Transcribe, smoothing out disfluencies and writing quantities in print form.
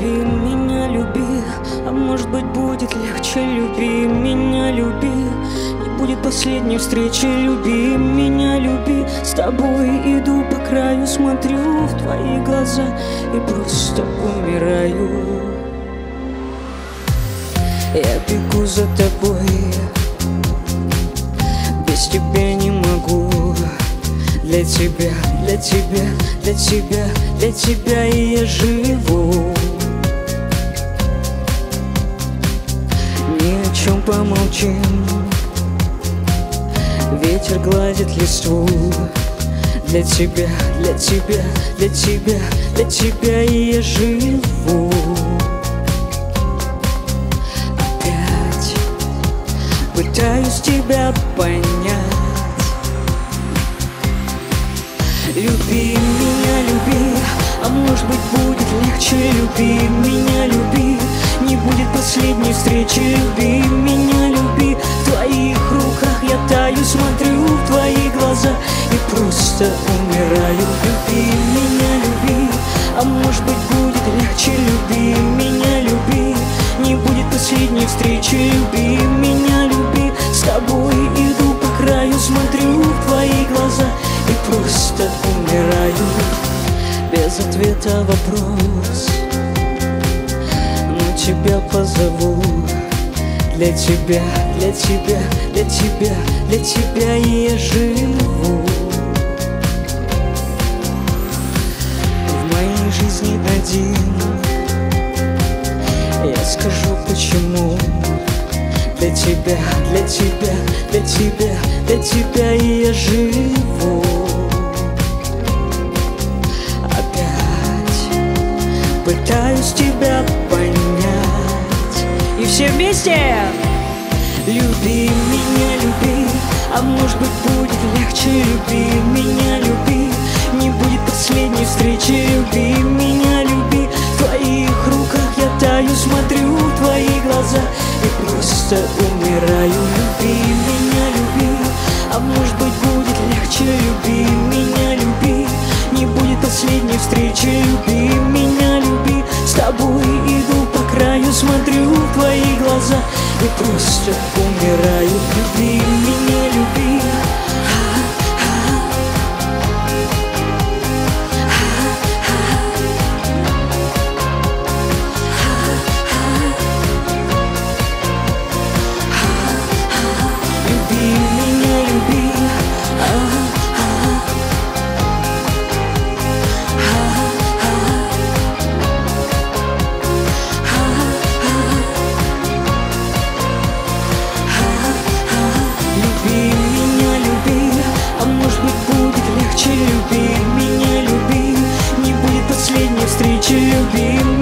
Люби меня, люби, а может быть будет легче. Люби меня, люби, не будет последней встречи. Люби меня, люби, с тобой иду по краю, смотрю в твои глаза и просто умираю. Я бегу за тобой, без тебя не могу. Для тебя, для тебя, для тебя, для тебя и я живу. Ни о чем помолчим, ветер гладит листву. Для тебя, для тебя, для тебя, для тебя и я живу. Опять пытаюсь тебя понять. Люби меня, люби, а может быть будет легче. Люби меня, люби, не будет последней встречи. Люби меня, люби, в твоих руках я таю, смотрю в твои глаза и просто умираю. Люби меня, люби, а может быть будет легче. Люби меня, люби, не будет последней встречи. Люби меня, люби, с тобой иду по краю, смотрю в твои глаза и просто умираю. Без ответа вопрос, но тебя позову. Для тебя, для тебя, для тебя, для тебя и я живу. В моей жизни один, я скажу почему. Для тебя, для тебя, для тебя, для тебя и я живу. Опять пытаюсь тебя понять. И все вместе! Люби меня, люби, а может быть будет легче. Люби меня, люби, не будет последней встречи. Люби меня, люби, в твоих руках я таю, смотрю в твои глаза и просто умираю. Люби меня, люби, а может быть будет легче. Люби меня, люби, не будет последней встречи. Люби меня, люби, с тобой иду по краю, смотрю в твои глаза и просто умираю. Люби меня, люби. Люби меня, люби, не будет последней встречи. Люби